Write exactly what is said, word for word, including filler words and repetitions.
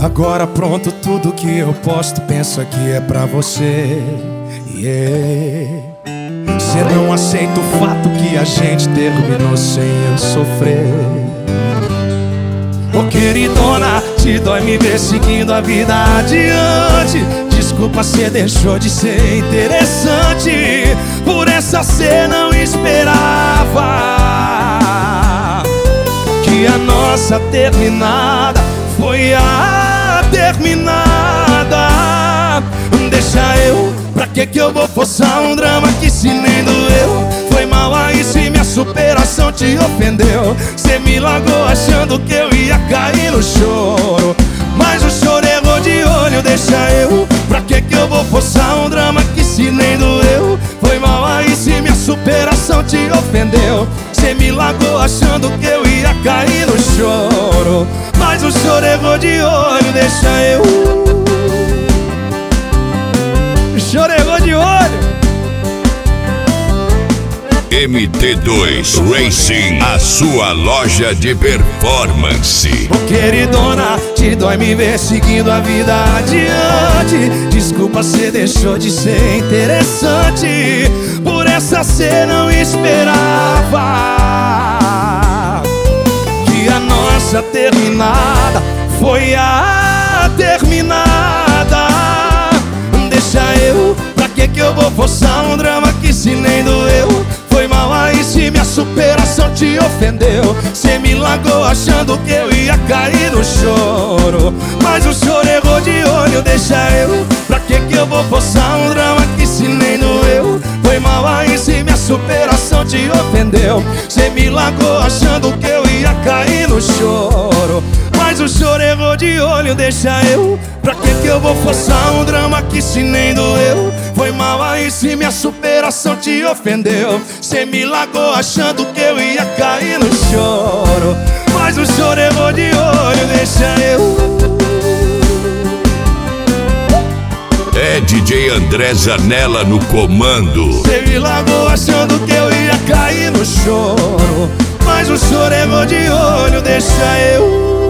Agora pronto, tudo que eu posto, penso que é pra você. Yeah. Cê não aceita o fato que a gente terminou sem eu sofrer. Ô queridona, te dói me ver seguindo a vida adiante. Desculpa, cê deixou de ser interessante. Por essa cê não esperava que a nossa terminada foi a terminada. Deixa eu, pra que que eu vou forçar um drama que se nem doeu? Foi mal aí se minha superação te ofendeu. Cê me largou achando que eu ia cair no choro, mas o choro errou de olho. Deixa eu, pra que que eu vou forçar um drama que se nem doeu? Foi mal aí se minha superação te ofendeu. Cê me largou achando que eu ia cair no choro, mas o choro errou de olho. Deixa eu, o choro errou de olho. M T dois Racing, a sua loja de performance. Ô queridona, te dói me ver seguindo a vida adiante. Desculpa, cê deixou de ser interessante. Por essa cê não esperava que a nossa terminada foi a terminada. Deixa eu, pra que que eu vou forçar um drama que se nem doeu? Foi mal aí se minha superação te ofendeu. Cê me largou achando que eu ia cair no choro, mas o choro errou de olho. Deixa eu, pra que que eu vou forçar um drama que se nem doeu? Foi mal aí se minha superação te ofendeu. Cê me largou achando que eu ia cair no choro, mas o choro errou de olho. Deixa eu, pra que que eu vou forçar um drama que se nem doeu? Foi mal aí se minha superação te ofendeu. Cê me largou achando que eu ia cair no choro, mas o choro errou de olho. Deixa eu. É D J André Zanella no comando. Cê me largou achando que eu ia cair no choro, mas o choro errou de olho. Deixa eu.